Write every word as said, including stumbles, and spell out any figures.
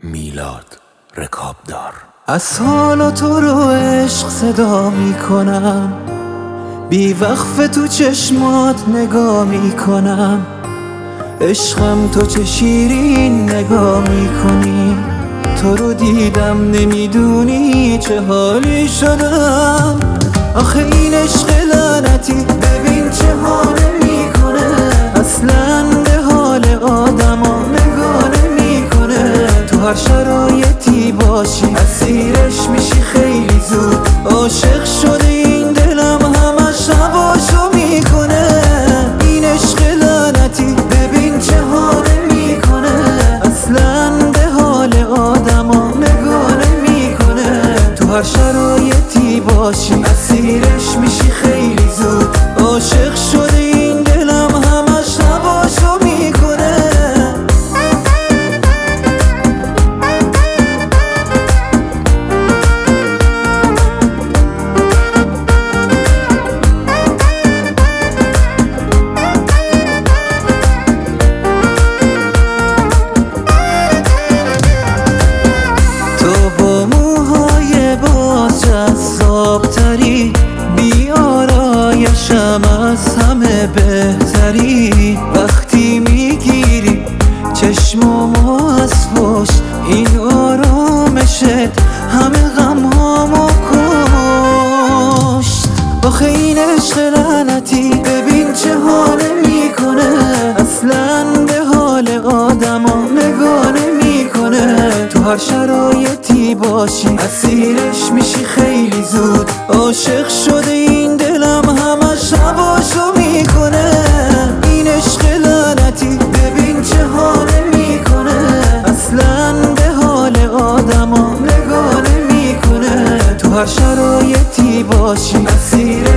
میلاد رکابدار. از حالا تو رو عشق صدا می کنم، بی وقف تو چشمات نگاه می کنم. عشقم تو چه شیرین نگاه می کنی، تو رو دیدم نمیدونی چه حالی شدم. آخه این عشق لعنتی ببین چه حاله میکنه، اصلا به حال آدما نگاه نمیکنه. تو هر شرایطی باشی اسیرش میشی خیلی زود، عاشق شده این دلم همش هواشو میکنه. این عشق لعنتی ببین چه حاله میکنه، اصلا به حال آدما نگاه نمیکنه. تو هر شرایطی باشی اسیرش میشی خیلی زود، عاشق شده این دلم همش هواشو میکنه. تو با موهای باز جذابتری، بی آرایشم از همه بهتری. وقتی میگیری چشمامو از پشت، این آرامشت همه غمهامو کشت. آخه این عشق لعنتی ببین چه حاله میکنه، اصلا به حال آدما نگاه نمیکنه. تو هر شرایطی باشی اسیرش میشی خیلی زود، عاشق شده این دلم همش هواشو میکنه. این عشق لعنتی ببین چه حاله میکنه، اصلا به حال آدما نگاه نمیکنه. تو هر شرایطی باشی اسیر